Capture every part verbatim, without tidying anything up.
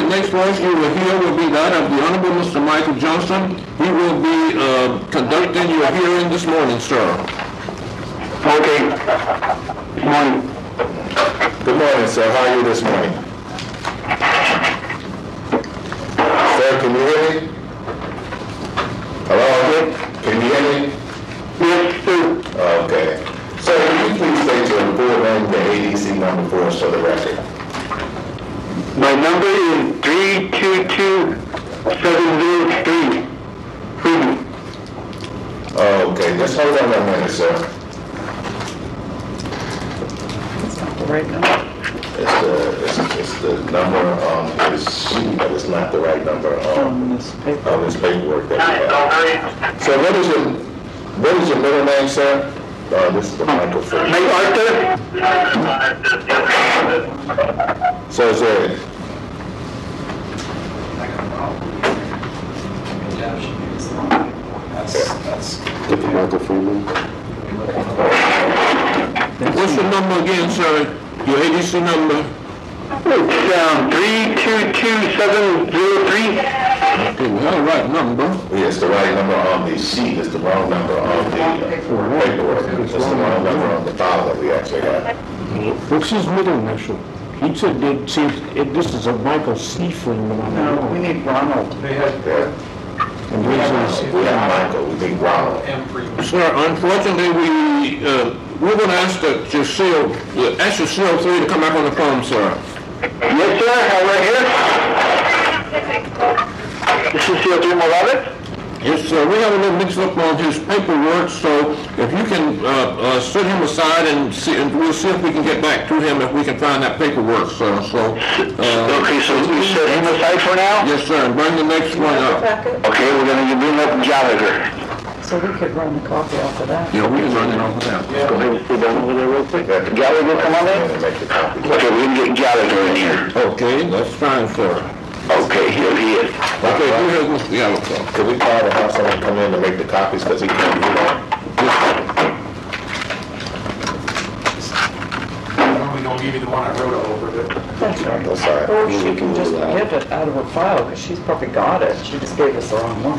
the next voice you will hear will be that of the Honorable Mister Michael Johnson. He will be uh, conducting your hearing this morning, sir. Okay. Good morning. Good morning, sir. How are you this morning? Sir, can you hear me? Hello? Can you hear me? Yes, sir. Okay. Sir, can you please state your full name, the A D C number for us for the record? My number is three two two seven zero three. Freedom. Okay, just hold on a minute, sir. That's not the right number. It's the, it's, it's the number on his sheet, but it's not the right number on, On this paper. on his paperwork that we have. So what is your, what is your middle name, sir? Uh, this is the Michael first. Hey, Arthur? So is there, Get the Michael Freeman. What's your number again, sir? Your A D C number? It's um, three two two seven zero three. Okay, we have the right number. yes, the right number on the sheet, it's the wrong number on the uh, paperwork. It's the wrong number on the file that we actually have. What's his middle initial? He said it seems, it, this is a Michael C. Freeman on No, we the need Ronald. Yeah. And this is, We have Michael, we need Ronald. Sir, unfortunately, we, uh, we're going to ask that your C O, uh, ask your C O three to come back on the phone, sir. Yes, sir. I'm right here. This is C O three Morales. Yes, sir, we have a little mix up on his paperwork, so if you can uh, uh, set him aside and see, and we'll see if we can get back to him if we can find that paperwork, sir. So, uh, Okay, so we set him aside for now? yes, sir, and bring the next one up. Packet, Okay, we're gonna bring up Gallagher. so we could run the copy off of that. Yeah, we can run it off of that. Go ahead and sit down over there real quick. Gallagher, come on in. And make the copy. Okay, we're gonna get Gallagher in here. Okay, that's fine, sir. Okay, here he is. Okay, go ahead, Mister Gallagher. Could we call to have someone come in to make the copies, because he can't do that? I'm only gonna give you the one I wrote over it. That's right. That's all right. Or she can just get it out of her file, because she's probably got it. She just gave us the wrong one.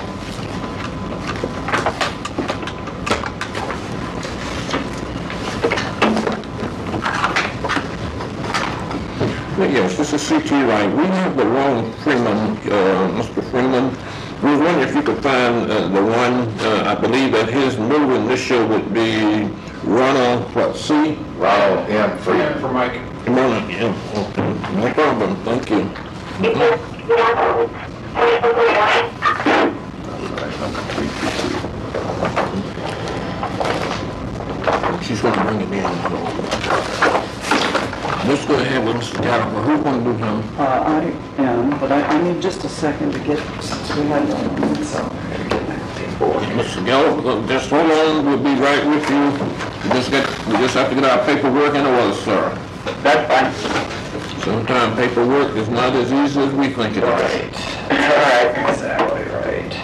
Yes, this is C T Wright. We have the wrong Freeman, uh, Mister Freeman. We was wondering if you could find uh, the one, uh, I believe that his middle initial would be Ronald, what, C? Ronald M. And Freeman. for Mike. Ronald, yeah, okay. No problem, thank you. She's gonna bring it in, so. Let's go ahead with Mister Gallagher. Who's gonna do him? Uh, I am, but I, I need just a second to get, since we had one, so I gotta get my paperwork. Mister Gallagher, just hold on, we'll be right with you. We just got, we just have to get our paperwork in order, sir. That's fine. Sometimes paperwork is not as easy as we think it is. Right. All right. Exactly right.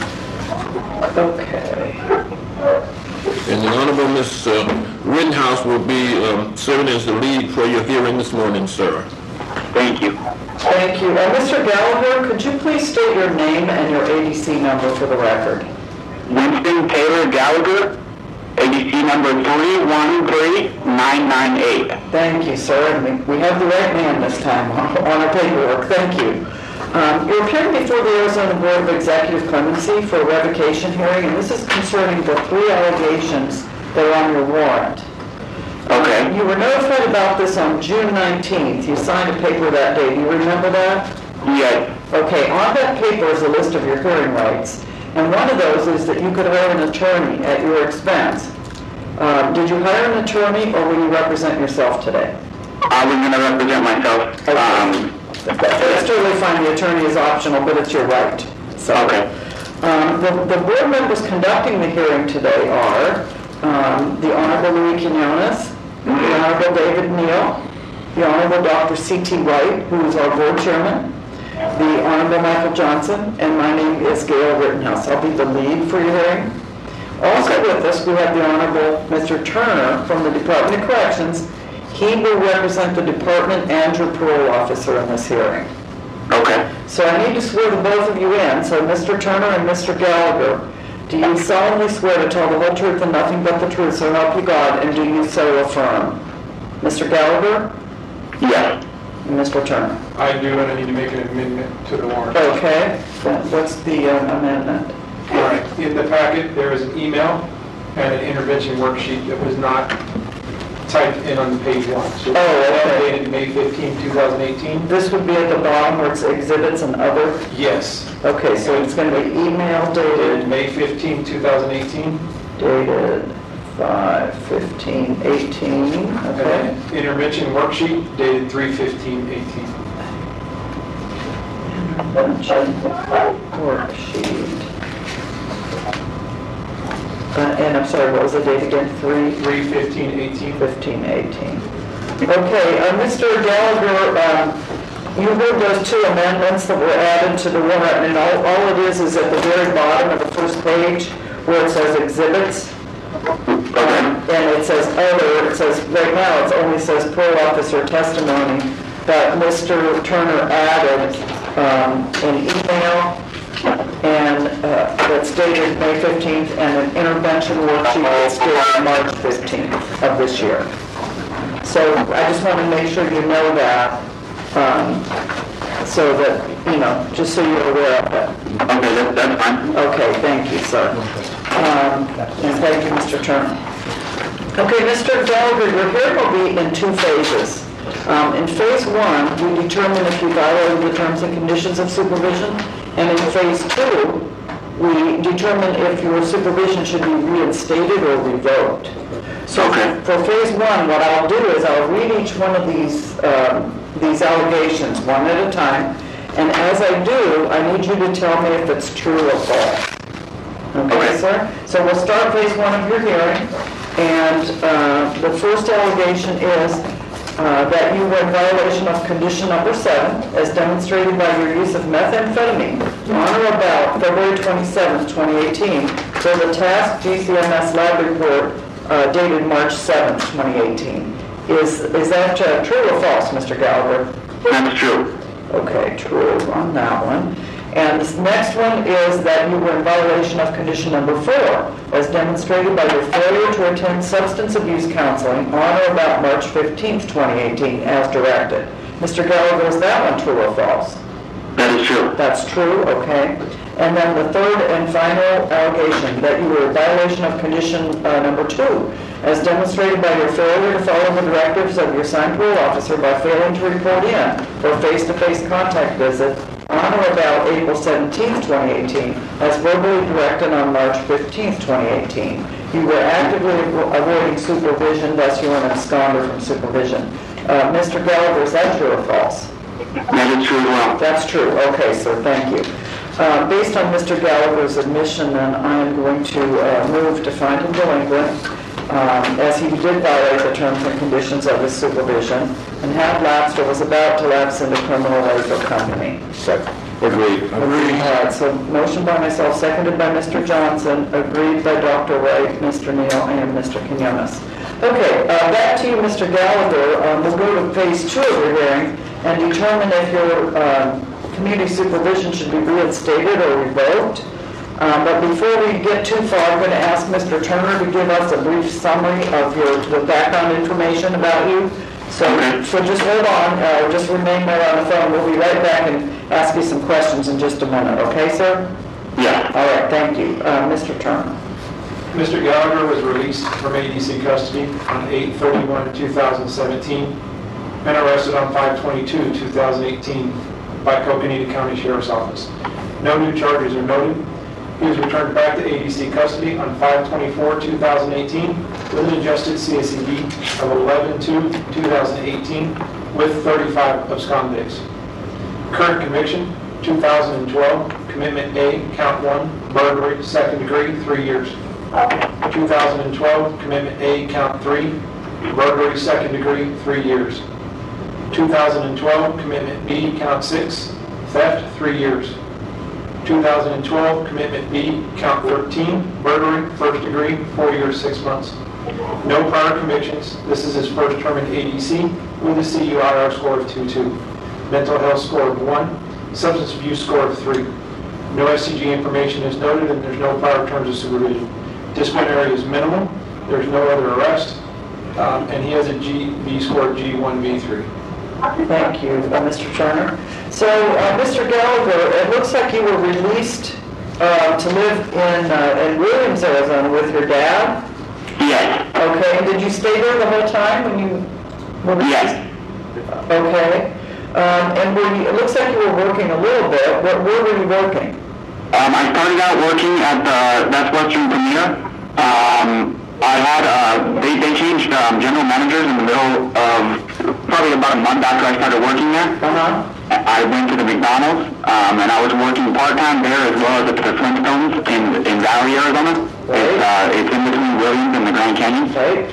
Okay. And the Honorable Miss uh, Rittenhouse will be um, serving as the lead for your hearing this morning, sir. Thank you. Thank you. Uh, Mister Gallagher, could you please state your name and your A D C number for the record? Winston Taylor Gallagher, A D C number three one three nine nine eight. Thank you, sir. And we, we have the right man this time on, on our paperwork. Thank you. Um, you're appearing before the Arizona Board of Executive Clemency for a revocation hearing, and this is concerning the three allegations that are on your warrant. Okay. You were notified about this on June nineteenth. You signed a paper that day. Do you remember that? Yes. Okay, on that paper is a list of your hearing rights, and one of those is that you could hire an attorney at your expense. Um, did you hire an attorney, or will you represent yourself today? I was going to represent myself. Um, That's totally fine. The attorney is optional, but it's your right. So, okay. um, the, the board members conducting the hearing today are um, the Honorable Louis Quinones, the Honorable David Neal, the Honorable Doctor C T White, who is our board chairman, the Honorable Michael Johnson, and my name is Gail Rittenhouse. I'll be the lead for your hearing. Also with us, we have the Honorable Mister Turner from the Department of Corrections. He will represent the department and your parole officer in this hearing. Okay. So I need to swear the both of you in. So Mister Turner and Mister Gallagher, do you solemnly swear to tell the whole truth and nothing but the truth, so help you God, and do you so affirm? Mister Gallagher Yes. and Mister Turner. I do, and I need to make an amendment to the warrant. Okay, what's the uh, amendment? All right, in the packet, there is an email and an intervention worksheet that was not typed in on page one. So Oh, okay. dated May fifteenth, two thousand eighteen. This would be at the bottom where it's exhibits and other. Yes, Okay, so it's going to be email dated dated, May fifteenth, two thousand eighteen. dated five fifteen eighteen, And okay? then intervention worksheet dated three fifteen eighteen. Intervention worksheet. Uh, and I'm sorry, what was the date again? Three three fifteen eighteen. fifteen eighteen. Okay, uh, Mister Gallagher, um, you heard those two amendments that were added to the warrant, and all, all it is is at the very bottom of the first page where it says exhibits. Um, and it says other, it says, right now it only says parole officer testimony, but Mister Turner added um, an email and uh, that's dated May fifteenth and an intervention worksheet that's dated March fifteenth of this year. So I just want to make sure you know that, um, so that, you know, just so you're aware of it. Okay, that, that's fine. Okay, thank you, sir. Um, And thank you, Mister Turner. Okay, Mister Gallagher, your hearing will be in two phases. Um, In phase one, we determine if you violated the terms and conditions of supervision, and in phase two, we determine if your supervision should be reinstated or revoked. So Okay. for phase one, what I'll do is I'll read each one of these, um, these allegations one at a time, and as I do, I need you to tell me if it's true or false. Okay, Okay. sir? So we'll start phase one of your hearing, and uh, the first allegation is uh, that you were in violation of condition number seven, as demonstrated by your use of methamphetamine on or about February twenty-seventh, twenty eighteen, for the task G C M S lab report uh, dated March seventh, twenty eighteen. Is, is that uh, true or false, Mister Gallagher? That's true. Okay, true on that one. And this next one is that you were in violation of condition number four, as demonstrated by your failure to attend substance abuse counseling on or about March fifteenth, twenty eighteen, as directed. Mister Gallagher, is that one true or false? That is true. That's true, okay. And then the third and final allegation, that you were in violation of condition uh, number two, as demonstrated by your failure to follow the directives of your assigned parole officer by failing to report in for a face-to-face contact visit on or about April seventeenth, twenty eighteen, as verbally directed on March fifteenth, twenty eighteen. You were actively avo- avoiding supervision, thus you were an absconder from supervision. Uh, Mister Gallagher, is that true or false? That is true as well. That's true. Okay, sir, thank you. Uh, Based on Mister Gallagher's admission, then, I am going to uh, move to find him delinquent, um, as he did violate the terms and conditions of his supervision, and had lapsed or was about to lapse into criminal life or company. Second. Agreed. All right, so motion by myself, seconded by Mister Johnson, agreed by Doctor Wright, Mister Neal, and Mister Quinones. Okay, uh, back to you, Mister Gallagher. Um, We'll go to phase two of your hearing and determine if your um, community supervision should be reinstated or revoked. Um, But before we get too far, I'm going to ask Mister Turner to give us a brief summary of your, the background information about you. So, Okay. so just hold on, uh, just remain there on the phone. We'll be right back and ask you some questions in just a minute, okay, sir? Yeah. All right, thank you. Uh, Mister Turner. Mister Gallagher was released from A D C custody on eight thirty-one, two thousand seventeen, and arrested on five twenty-two, two thousand eighteen by Coconino County Sheriff's Office. No new charges are noted. He was returned back to A D C custody on five twenty-four, two thousand eighteen with an adjusted C A C D of eleven two, two thousand eighteen with thirty-five abscond days. Current conviction, two thousand twelve, commitment A, count one, burglary, second degree, three years. two thousand twelve, commitment A, count three, burglary, second degree, three years. two thousand twelve, commitment B, count six, theft, three years. two thousand twelve, commitment B, count thirteen, burglary, first degree, four years, six months. No prior convictions. This is his first term in A D C with a C U I R score of two two. Mental health score of one, substance abuse score of three. No S C G information is noted, and there's no prior terms of supervision. Disciplinary is minimal. There's no other arrest, um, and he has a G B score of G one B three. Thank you, uh, Mister Turner. So, uh, Mister Gallagher, it looks like you were released uh, to live in, uh, in Williams, Arizona with your dad? Yes. Okay, and did you stay there the whole time when you were released? Yes. Okay. Um, and were you, it looks like you were working a little bit. Where, where were you working? Um, I started out working at the, that's Western Premier. Um, I had, uh, they, they changed um, general managers in the middle of, probably about a month after I started working there. Uh-huh. I went to the McDonald's, um, and I was working part-time there as well as at the Flintstones in, in Valley, Arizona. It's, uh, it's in between Williams and the Grand Canyon. Right.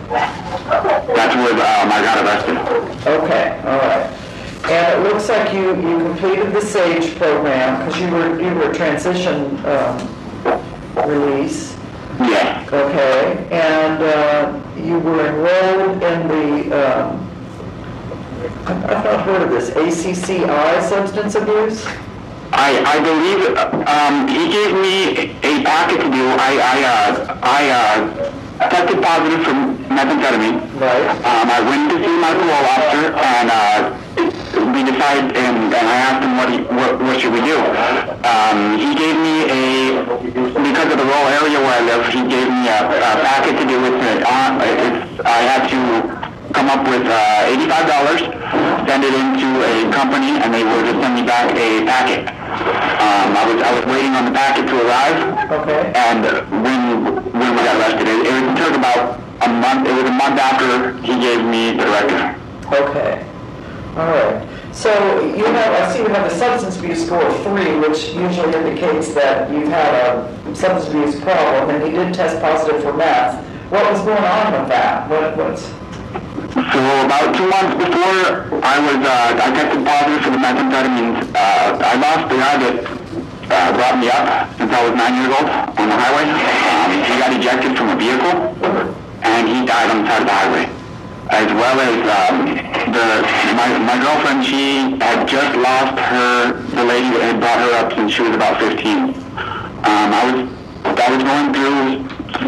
That's where um, I got arrested. Okay, all right. And it looks like you, you completed the SAGE program because you were, you were transition um, release. Yes. Okay, and uh, you were enrolled in the, um, I've I've not heard of this, A C C I, substance abuse? I, I believe, um, he gave me a packet to do. I, I, uh, I, uh, tested positive for methamphetamine. Right. Um, I went to see my parole officer, and, uh, we decided, and, and I asked him what, he, what, what should we do. Um, he gave me a, because of the rural area where I live, he gave me a, a packet to do with it. Uh, it's, I had to come up with uh, eighty-five dollars, send it into a company, and they were to send me back a packet. Um, I was I was waiting on the packet to arrive, Okay. and when when we got arrested, it, it took about a month. It was a month after he gave me the directive. Okay. All right. So you have, I see you have a substance abuse score of three, which usually indicates that you've had a substance abuse problem, and you did test positive for meth. What was going on with that? What was? So about two months before I was, uh, I tested positive for the methamphetamine. Uh, I lost the guy that uh, brought me up since I was nine years old on the highway. Um, he got ejected from a vehicle, and he died on the side of the highway. As well as um, the my my girlfriend, she had just lost her the lady that had brought her up since she was about fifteen. Um, I was I was going through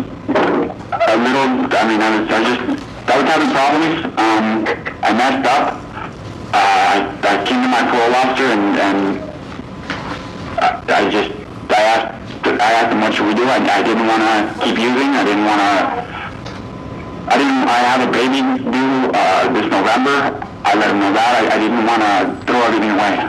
a little. I mean, I was I just. I was having problems. Um, I messed up. Uh, I, I came to my parole officer and, and I, I just, I asked, I asked him what should we do. I, I didn't want to keep using. I didn't want to, I didn't, I have a baby due uh, this November. I let him know that. I, I didn't want to throw everything away.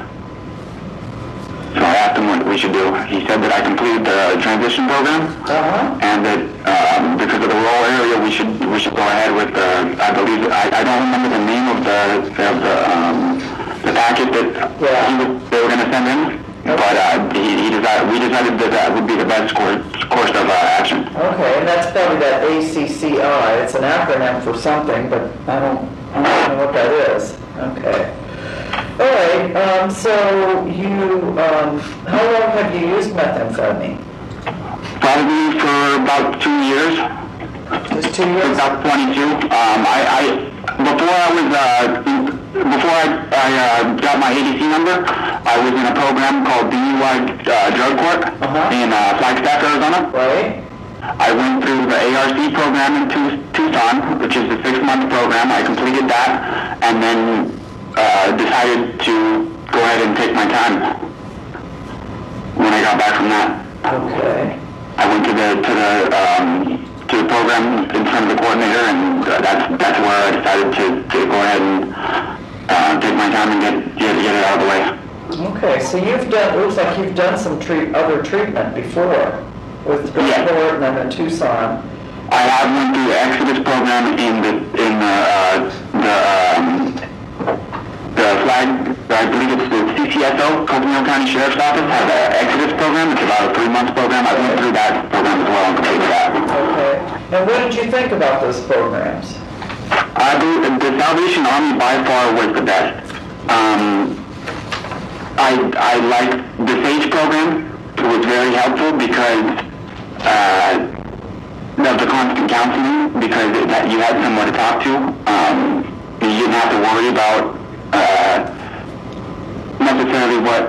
So I asked him what we should do. He said that I completed the transition program, Uh-huh. and that um, because of the rural area, we should we should go ahead with the. I believe I, I don't remember the name of the of the um, the packet that Yeah. he was, they were going to send in, but uh, he, he decided we decided that that would be the best course course of uh, action. Okay, and that's probably that A C C I. It's an acronym for something, but I don't, I don't know what that is. Okay. All right, um, so you, um, how long have you used methamphetamine? Probably for about two years. Just two years? About twenty-two. Um, I, I before I was uh, before I, I uh, got my A D C number, I was in a program called D U I uh, Drug Court Uh-huh. in uh, Flagstaff, Arizona. Right? I went through the A R C program in Tu- Tucson, which is a six-month program. I completed that, and then uh, decided to go ahead and take my time when I got back from that. Okay. I went to the to the um, to the program in front of the coordinator, and uh, that's that's where I decided to, to go ahead and uh, take my time and get, get get it out of the way. Okay, so you've done, it looks like you've done some treat, other treatment before with Yeah. Drugport and then in Tucson. I have went through the Exodus program in the in the uh, the um, the flag. I believe it's the C C S O, Coconino County Sheriff's Office, has an Exodus program. It's about a three-month program. I went through that program as well and completed that. Okay. And what did you think about those programs? I believe the Salvation Army by far was the best. Um, I I liked the SAGE program. It was very helpful because uh, of the constant counseling, because it, that you had someone to talk to. Um, you didn't have to worry about uh, necessarily what,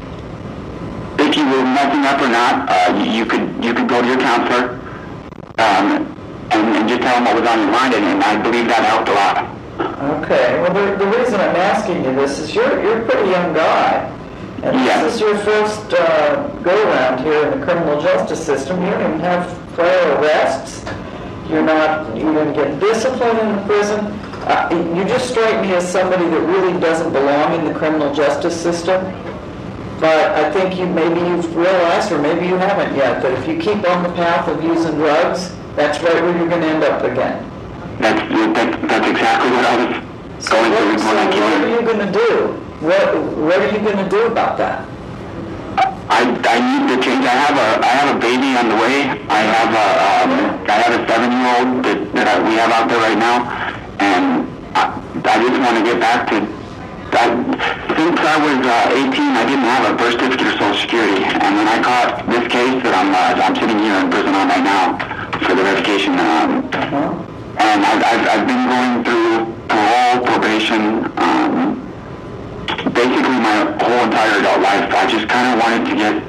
if you were messing up or not, uh, you, you could you could go to your counselor um, and, and just tell them what was on your mind, and, and I believe that helped a lot. Okay, well, the, the reason I'm asking you this is you're, you're a pretty young guy. And Yeah. this is your first uh, go-around here in the criminal justice system. You don't even have prior arrests. You're not, you're going to get disciplined in the prison. Uh, you just strike me as somebody that really doesn't belong in the criminal justice system. But I think you maybe you've realized, or maybe you haven't yet, that if you keep on the path of using drugs, that's right where you're going to end up again. That's that, that's exactly what I was So going what, through so when I came what in. are you going to do? What What are you going to do about that? I, I need to change. I have a I have a baby on the way. I have a um, I have a seven year old that, that I, we have out there right now, and I, I just want to get back to. I, since I was uh, eighteen, I didn't have a birth certificate or Social Security, and when I caught this case that I'm uh, I'm sitting here in prison on right now for the revocation, um, Uh-huh. and I've, I've I've been going through parole, probation. Um, Basically, my whole entire adult life, I just kind of wanted to get.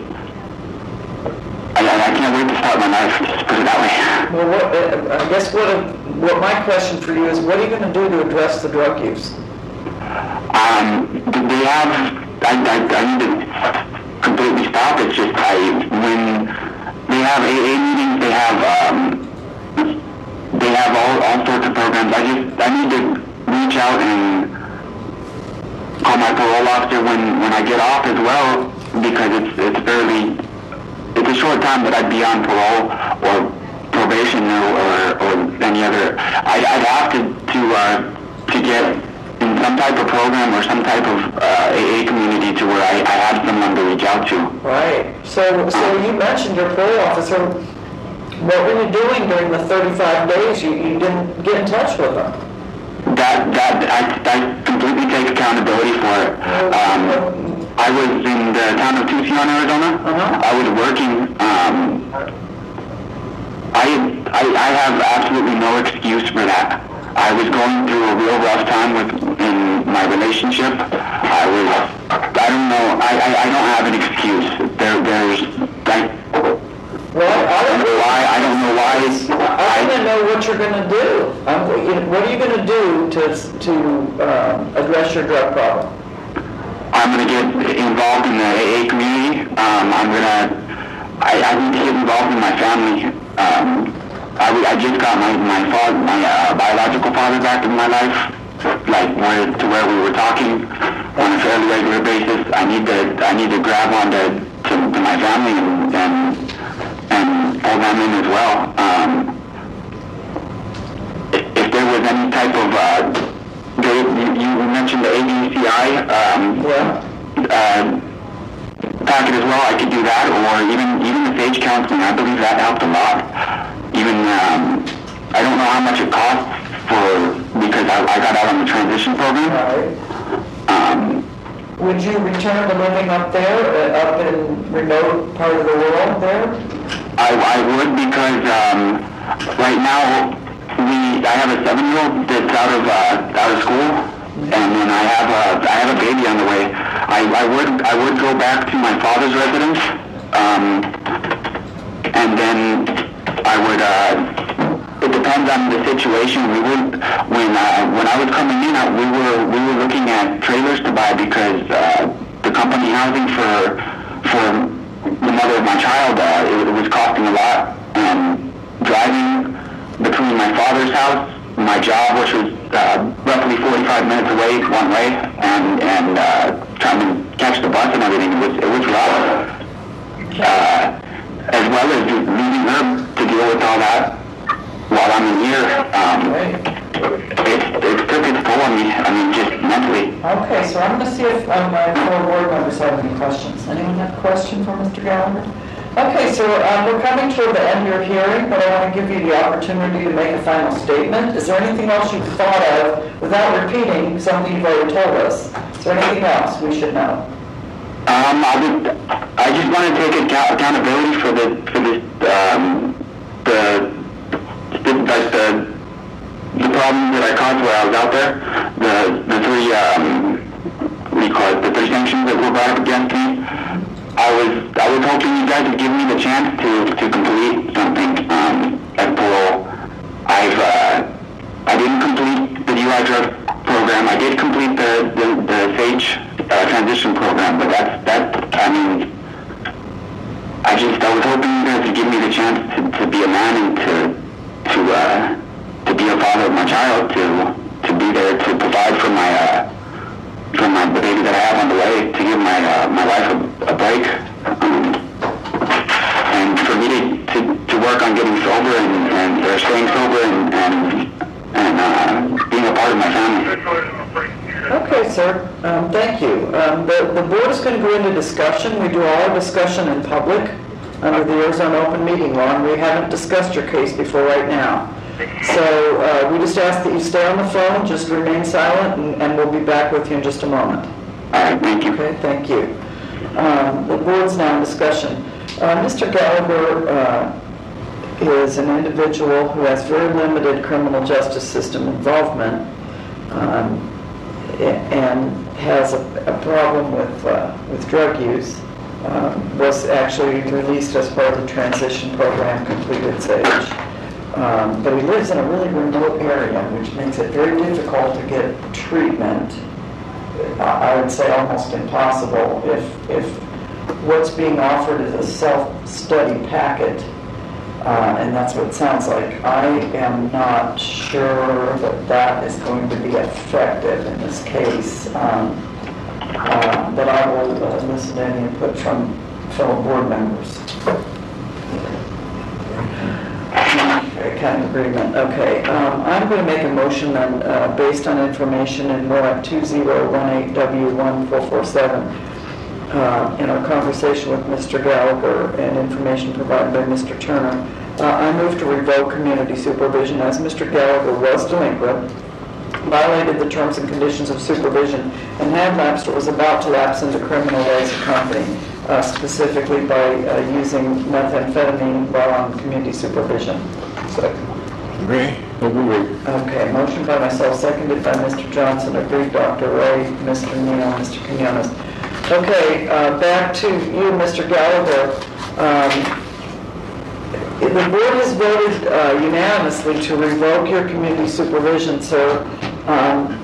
I, I can't wait to start my life. Just put it that way. Well, what, uh, I guess what what my question for you is, what are you going to do to address the drug use? Um, they have. I, I, I need to completely stop. It's just I when they have A A meetings, they have um, they have all all sorts of programs. I just I need to reach out and call my parole officer when, when I get off as well, because it's it's fairly it's a short time that I'd be on parole or probation or or, or any other. I, I'd have to to uh, to get in some type of program or some type of uh, A A community to where I, I have someone to reach out to. Right. So so you mentioned your parole officer. What were you doing during the thirty-five days? You you didn't get in touch with them. That that I, I completely take accountability for it. Um, I was in the town of Tucson, Arizona. Uh-huh. I was working. Um, I, I I have absolutely no excuse for that. I was going through a real rough time with in my relationship. I was. I don't know. I I, I don't have an excuse. There there's like. Well, I I don't don't know why. I don't know why. I want to know what you're going to do. Um, you know, what are you going to do to to um, address your drug problem? I'm going to get involved in the A A community. Um, I'm going to, I, I need to get involved in my family. Um, I, I just got my, my father, my uh, biological father back in my life, like where, to where we were talking on a fairly regular basis. I need to, I need to grab on to, to, to my family and, and, and pull them in as well. Um, if, if there was any type of, uh, Dave, you, you mentioned the A D C I um, Yeah. uh, packet as well. I could do that, or even even the SAGE counseling. I believe that helped a lot. Even um, I don't know how much it costs for because I, I got out on the transition program. Right. Um, Would you return to living up there, uh, up in remote part of the world there? I, I would because um, right now. We, I have a seven-year-old that's out of uh, out of school, and then I have a I have a baby on the way. I, I would I would go back to my father's residence, um, and then I would. Uh, it depends on the situation. We would when uh, when I was coming in, we were we were looking at trailers to buy because uh, the company housing for for the mother of my child uh, it, it was costing a lot. Um, driving between my father's house, my job, which was uh, roughly forty-five minutes away one way, and and uh, trying to catch the bus and everything, it was it was rough. Uh, as well as just leaving her to deal with all that while I'm in here, um, it it took its toll on me. I mean, just mentally. Okay, so I'm going to see if um, my fellow board members have any questions. Anyone have a question for Mister Gallagher? Okay, so um, we're coming toward the end of your hearing, but I want to give you the opportunity to make a final statement. Is there anything else you've thought of, without repeating something you've already told us? Is there anything else we should know? Um, I would, I just want to take account- accountability for the for the um, the, the like the the problems that I caused while I was out there. The the three um, do you call it, the three sanctions that were brought up against me. I was, I was hoping you guys would give me the chance to, to complete something, um, at parole. I've, uh, I didn't complete the D U I drug program. I did complete the, the, the SAGE, uh, transition program, but that's, that, I mean, I just, I was hoping you guys would give me the chance to, to be a man and to, to, uh, to be a father of my child, to, to be there to provide for my, uh, for my, the baby that I have on the way, to give my, uh, my wife a, a break, um, and for me to, to, to work on getting sober and, and, or staying sober and, and, and, uh, being a part of my family. Okay, sir. Um, thank you. Um, the, the board is going to go into discussion. We do all our discussion in public under the Arizona Open Meeting Law, and we haven't discussed your case before right now. So uh, we just ask that you stay on the phone, just remain silent, and, and we'll be back with you in just a moment. All right, thank you. Okay, thank you. Um, the board's now in discussion. Uh, Mister Gallagher uh, is an individual who has very limited criminal justice system involvement. Um, and has a, a problem with uh, with drug use. Um, was actually released as part of the transition program, completed SAGE. Um, but he lives in a really remote area, which makes it very difficult to get treatment. I would say almost impossible if if what's being offered is a self-study packet. Uh, and that's what it sounds like. I am not sure that that is going to be effective in this case, um, uh, but I will uh, listen to any input from fellow board members. Okay, kind of agreement. Okay, um, I'm going to make a motion then, uh, based on information in M O A B two zero one eight W one four four seven. Uh, in our conversation with Mister Gallagher and information provided by Mister Turner, uh, I move to revoke community supervision as Mister Gallagher was delinquent, violated the terms and conditions of supervision, and had lapsed or was about to lapse into criminal ways of company, uh, specifically by uh, using methamphetamine while on community supervision. Second. Agree? Agree. Okay, motion by myself, seconded by Mister Johnson. Agreed, Doctor Ray, Mister Neal, Mister Quinones. Okay, uh, back to you, Mister Gallagher. Um, the board has voted uh, unanimously to revoke your community supervision, sir. Um,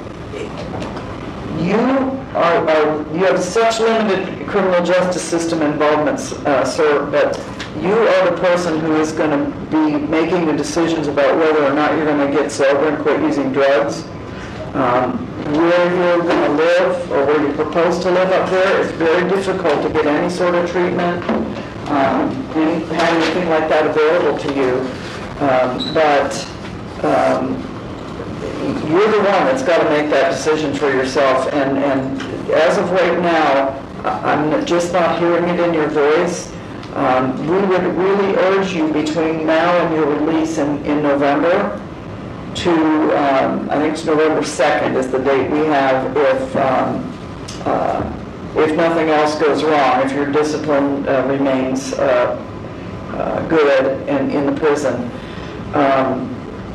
you are, are you have such limited criminal justice system involvement, uh, sir, but you are the person who is going to be making the decisions about whether or not you're going to get sober and quit using drugs. Um, where you're going to live or where you propose to live up there, it's very difficult to get any sort of treatment, um, any, have anything like that available to you. Um, but um, you're the one that's got to make that decision for yourself. And, and as of right now, I'm just not hearing it in your voice. Um, we would really urge you between now and your release in, in November to, um, I think it's November second is the date we have if, um, uh, if nothing else goes wrong, if your discipline uh, remains uh, uh, good in, in the prison. Um,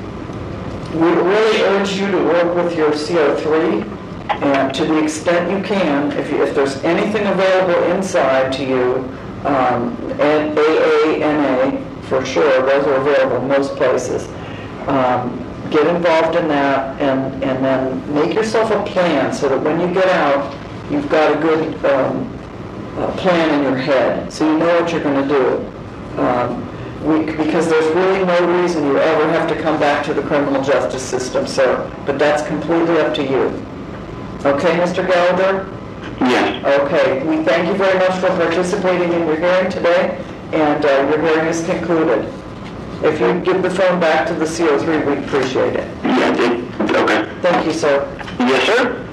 we really urge you to work with your C O three, and to the extent you can, if, you, if there's anything available inside to you, um, and A A N A for sure, those are available in most places. Um, get involved in that, and, and then make yourself a plan so that when you get out, you've got a good um, uh, plan in your head, so you know what you're going to do. Um, we, because there's really no reason you ever have to come back to the criminal justice system, sir, but that's completely up to you. Okay, Mister Gallagher? Yes. Okay, we thank you very much for participating in your hearing today, and uh, your hearing is concluded. If you give the phone back to the C O three, we'd appreciate it. Yeah, it, okay. Thank you, sir. Yes, sir.